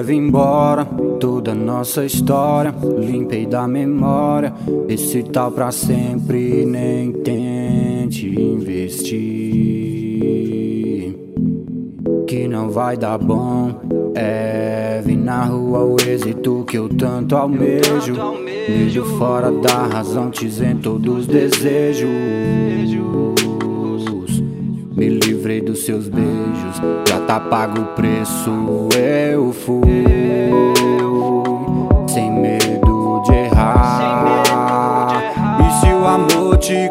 leve embora toda nossa história, limpei da memória esse tal pra sempre, nem tente investir, que não vai dar bom. É vir na rua o êxito que eu tanto almejo, beijo fora da razão, te isento dos desejos. Me livrei dos seus beijos, já tá pago o preço, eu fui sem medo de errar. E se o amor te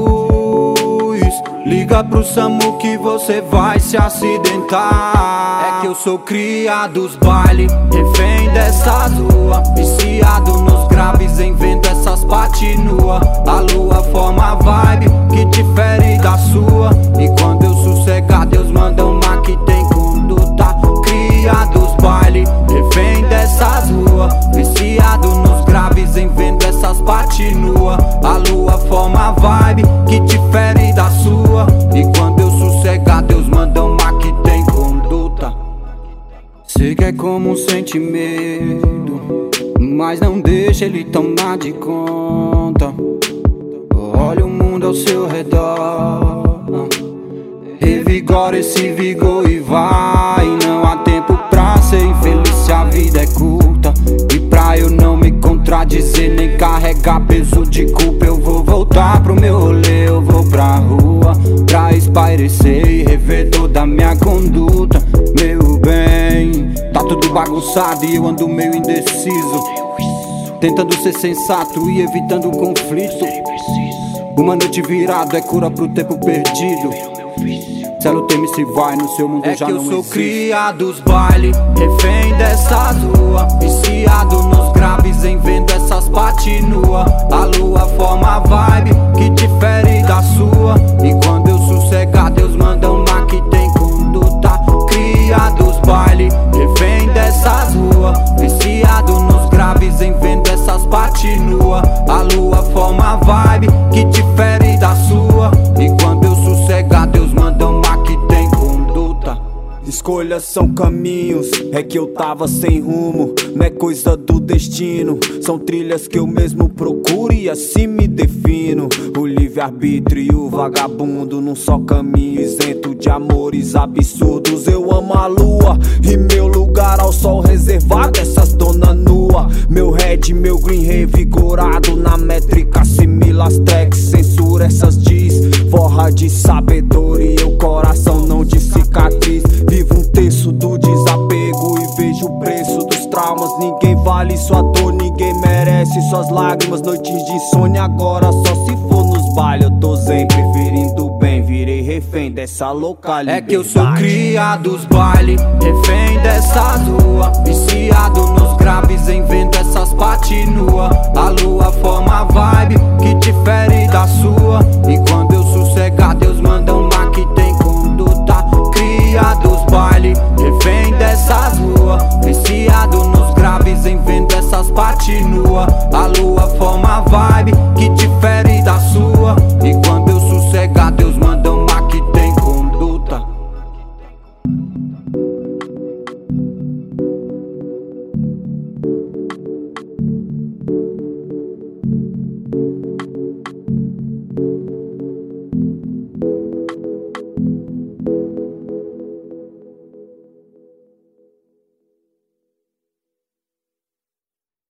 conduz, liga pro SAMU que você vai se acidentar. É que eu sou cria dos baile, refém dessas ruas, viciado nos graves, em vendo essas patinua. A lua forma a vibe que te fere da sua, e quando eu sossegar Deus manda uma que tem conduta. Cria dos baile, refém dessas ruas, viciado nos graves, em vendo essas patinua. A lua forma a vibe que te fere da sua, e quando eu sossegar Deus manda uma que tem conduta. Sei que é comum sentir medo, mas não deixa ele tomar de conta. Olha o mundo ao seu redor, revigora esse vigor e vai. Não há tempo pra ser infeliz se a vida é curta, e pra eu não me contradizer nem carregar peso de culpa, eu vou voltar pro meu rolê, eu vou pra rua pra espairecer e rever toda a minha conduta. Meu bem, tá tudo bagunçado e eu ando meio indeciso, tentando ser sensato e evitando o conflito. Uma noite virada é cura pro tempo perdido. Se ela teme se vai, no seu mundo já não existe. É que eu sou cria dos baile, refém dessas ruas, viciado nos graves, em vendo essas patinua. A lua forma a vibe que te fere da sua, e quando eu sossegar Deus manda uma que tem conduta. Cria dos baile, refém dessas ruas, viciado nos graves, em vendo essas patinua. A lua forma a vibe que te fere da sua, e quando eu sossegar Deus manda uma que tem conduta. Escolhas são caminhos, é que eu tava sem rumo, não é coisa do destino. São trilhas que eu mesmo procuro e assim me defino. O livre-arbítrio e o vagabundo num só caminho, isento de amores absurdos. Eu amo a lua e meu lugar ao sol reservado, essas dona nua. Meu red, meu green revigorado na métrica, assimila as tracks, censura essas diz, forra de sabedoria, o coração não de cicatriz. Vivo um terço do desapego e vejo o preço dos traumas. Ninguém vale sua dor, ninguém merece suas lágrimas. Noites de insônia agora só se for nos bailes. Eu tô zen, preferindo o bem, virei refém dessa localidade. É que eu sou cria dos baile, refém dessas ruas,